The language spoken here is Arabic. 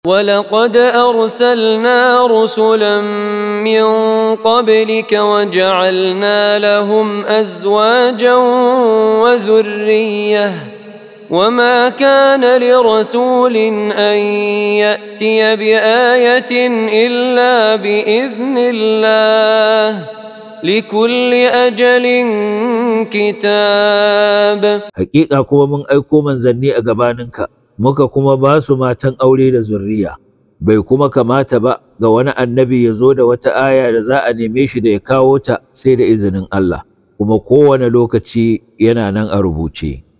ولقد أرسلنا رسلا من قبلك وجعلنا لهم أزواجا وذرية وما كان لرسول أن يأتي بآية إلا بإذن الله لكل أجل كتاب. Hakika kuma mun aiko manzanni a gabaninka, muka kuma ba su matan aure da zurriya. Bai kuma kamata ba ga wani annabi ya zo da wata aya da za a neme shi da ya kawo ta sai da izinin Allah, kuma kowane lokaci yana nan a rubuce.